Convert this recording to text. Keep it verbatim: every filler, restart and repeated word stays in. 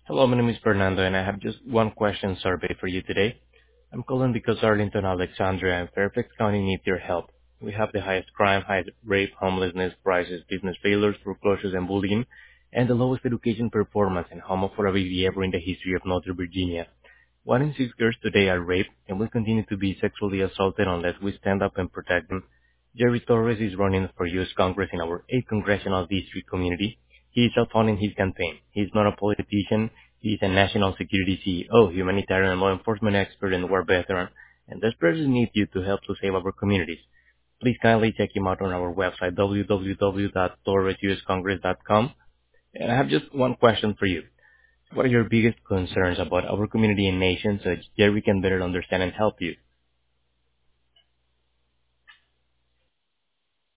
Hello, my name is Fernando, and I have just one question survey for you today. I'm calling because Arlington, Alexandria, and Fairfax County need your help. We have the highest crime, highest rape, homelessness, prices, business failures, foreclosures, and bullying, and the lowest education performance and homophobia ever in the history of Northern Virginia. One in six girls today are raped and will continue to be sexually assaulted unless we stand up and protect them. Jerry Torres is running for U S Congress in our eighth Congressional District community. He is outfunding his campaign. He is not a politician. He is a national security C E O, humanitarian and law enforcement expert, and war veteran, and desperately needs you to help to save our communities. Please kindly check him out on our website, w w w dot torres u s congress dot com. And I have just one question for you. What are your biggest concerns about our community and nation so that Jerry can better understand and help you?